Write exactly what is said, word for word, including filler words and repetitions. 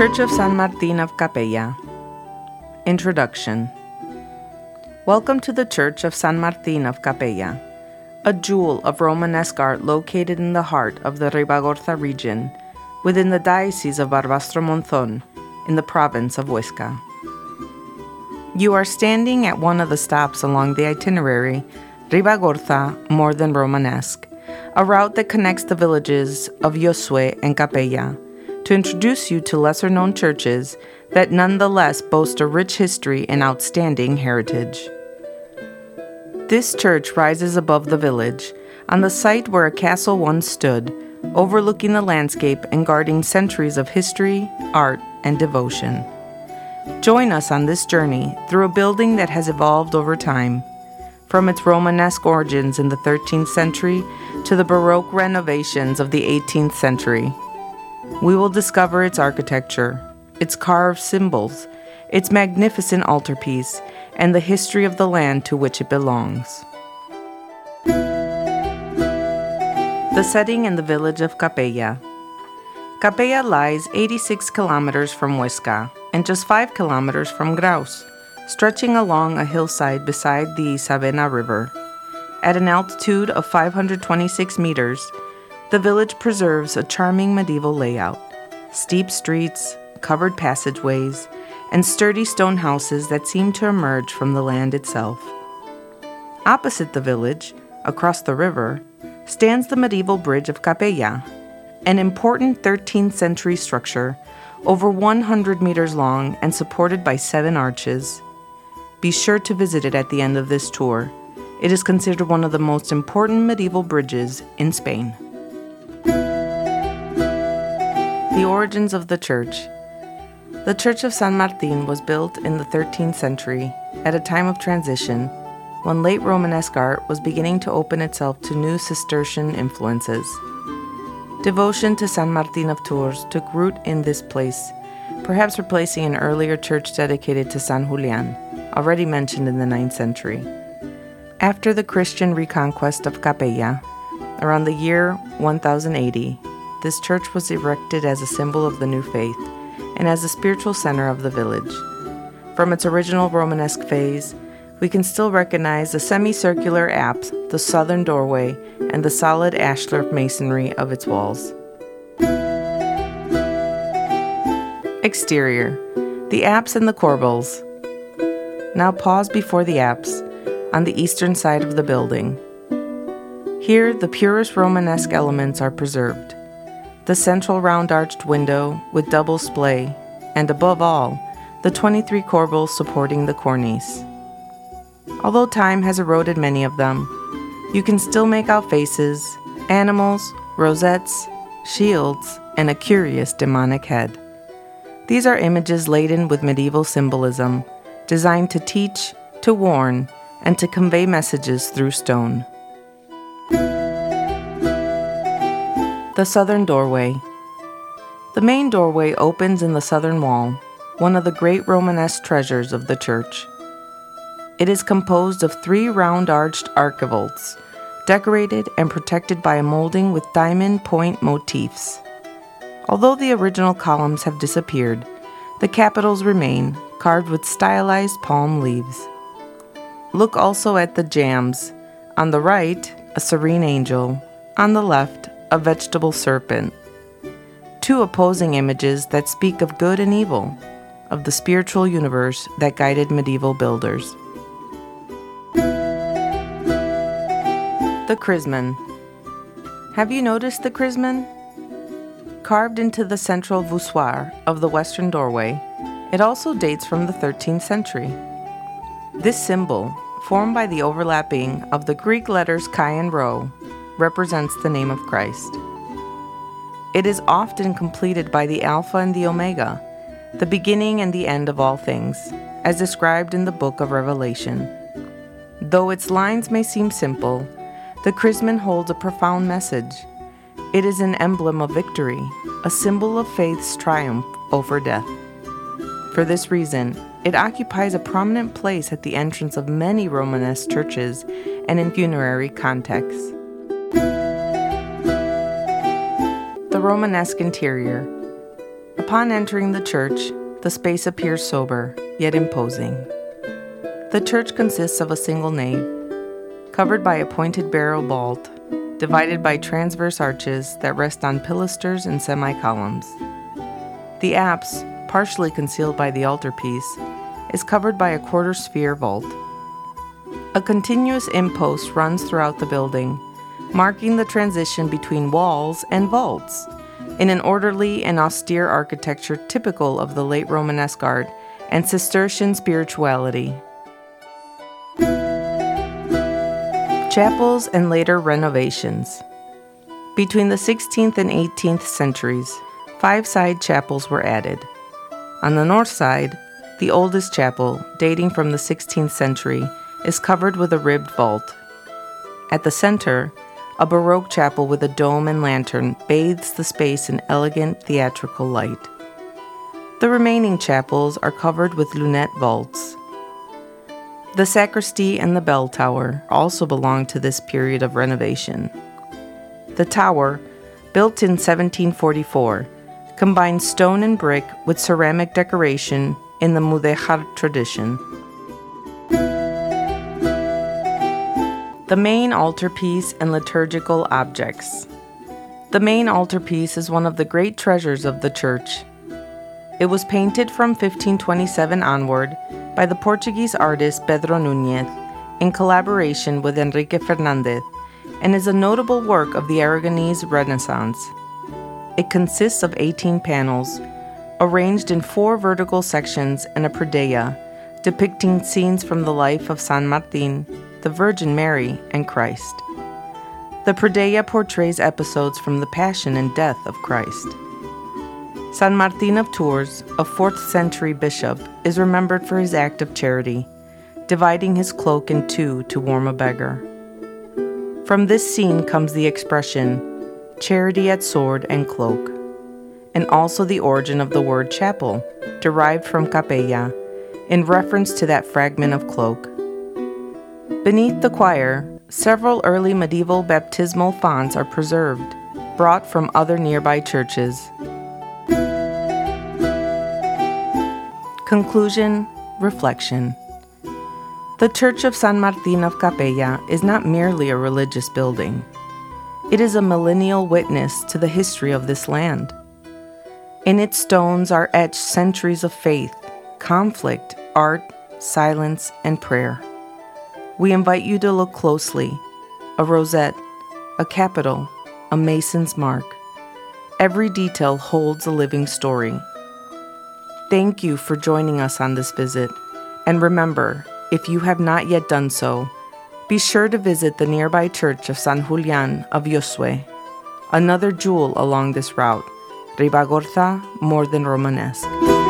Church of San Martin of Capella. Introduction. Welcome to the Church of San Martin of Capella, a jewel of Romanesque art located in the heart of the Ribagorza region, within the Diocese of Barbastro-Monzón, in the province of Huesca. You are standing at one of the stops along the itinerary Ribagorza More Than Romanesque, a route that connects the villages of Yosue and Capella, to introduce you to lesser-known churches that nonetheless boast a rich history and outstanding heritage. This church rises above the village, on the site where a castle once stood, overlooking the landscape and guarding centuries of history, art, and devotion. Join us on this journey through a building that has evolved over time, from its Romanesque origins in the thirteenth century to the Baroque renovations of the eighteenth century. We will discover its architecture, its carved symbols, its magnificent altarpiece, and the history of the land to which it belongs. The setting in the village of Capella. Capella lies eighty-six kilometers from Huesca and just five kilometers from Graus, stretching along a hillside beside the Savena River. At an altitude of five hundred twenty-six meters, the village preserves a charming medieval layout, steep streets, covered passageways, and sturdy stone houses that seem to emerge from the land itself. Opposite the village, across the river, stands the medieval bridge of Capella, an important thirteenth century structure, over one hundred meters long and supported by seven arches. Be sure to visit it at the end of this tour. It is considered one of the most important medieval bridges in Spain. The origins of the church. The Church of San Martin was built in the thirteenth century, at a time of transition, when late Romanesque art was beginning to open itself to new Cistercian influences. Devotion to San Martin of Tours took root in this place, perhaps replacing an earlier church dedicated to San Julian, already mentioned in the ninth century. After the Christian reconquest of Capella, around the year one thousand eighty, this church was erected as a symbol of the new faith and as the spiritual center of the village. From its original Romanesque phase, we can still recognize the semicircular apse, the southern doorway, and the solid ashlar masonry of its walls. Exterior. The apse and the corbels. Now pause before the apse, on the eastern side of the building. Here, the purest Romanesque elements are preserved. The central round-arched window with double splay, and above all, the twenty-three corbels supporting the cornice. Although time has eroded many of them, you can still make out faces, animals, rosettes, shields, and a curious demonic head. These are images laden with medieval symbolism, designed to teach, to warn, and to convey messages through stone. The southern doorway. The main doorway opens in the southern wall, one of the great Romanesque treasures of the church. It is composed of three round-arched archivolts, decorated and protected by a molding with diamond point motifs. Although the original columns have disappeared, the capitals remain, carved with stylized palm leaves. Look also at the jambs. On the right, a serene angel. On the left, a vegetable serpent. Two opposing images that speak of good and evil, of the spiritual universe that guided medieval builders. The chrismen. Have you noticed the chrismen? Carved into the central voussoir of the western doorway, it also dates from the thirteenth century. This symbol, formed by the overlapping of the Greek letters chi and rho, represents the name of Christ. It is often completed by the Alpha and the Omega, the beginning and the end of all things, as described in the book of Revelation. Though its lines may seem simple, the chrismen holds a profound message. It is an emblem of victory, a symbol of faith's triumph over death. For this reason, it occupies a prominent place at the entrance of many Romanesque churches and in funerary contexts. The Romanesque interior. Upon entering the church, the space appears sober, yet imposing. The church consists of a single nave, covered by a pointed barrel vault, divided by transverse arches that rest on pilasters and semi-columns. The apse, partially concealed by the altarpiece, is covered by a quarter-sphere vault. A continuous impost runs throughout the building, marking the transition between walls and vaults, in an orderly and austere architecture typical of the late Romanesque art and Cistercian spirituality. Chapels and later renovations. Between the sixteenth and eighteenth centuries, five side chapels were added. On the north side, the oldest chapel, dating from the sixteenth century, is covered with a ribbed vault. At the center, a Baroque chapel with a dome and lantern bathes the space in elegant theatrical light. The remaining chapels are covered with lunette vaults. The sacristy and the bell tower also belong to this period of renovation. The tower, built in seventeen forty-four, combines stone and brick with ceramic decoration in the mudéjar tradition. The main altarpiece and liturgical objects. The main altarpiece is one of the great treasures of the church. It was painted from fifteen twenty-seven onward by the Portuguese artist Pedro Núñez in collaboration with Enrique Fernández and is a notable work of the Aragonese Renaissance. It consists of eighteen panels, arranged in four vertical sections and a predella, depicting scenes from the life of San Martín, the Virgin Mary, and Christ. The predella portrays episodes from the Passion and Death of Christ. San Martín of Tours, a fourth century bishop, is remembered for his act of charity, dividing his cloak in two to warm a beggar. From this scene comes the expression, charity at sword and cloak, and also the origin of the word chapel, derived from capella, in reference to that fragment of cloak. Beneath the choir, several early medieval baptismal fonts are preserved, brought from other nearby churches. Conclusion, reflection. The Church of San Martín of Capella is not merely a religious building. It is a millennial witness to the history of this land. In its stones are etched centuries of faith, conflict, art, silence, and prayer. We invite you to look closely. A rosette, a capital, a mason's mark. Every detail holds a living story. Thank you for joining us on this visit. And remember, if you have not yet done so, be sure to visit the nearby church of San Julián of Yosue, another jewel along this route. Ribagorza, more than Romanesque.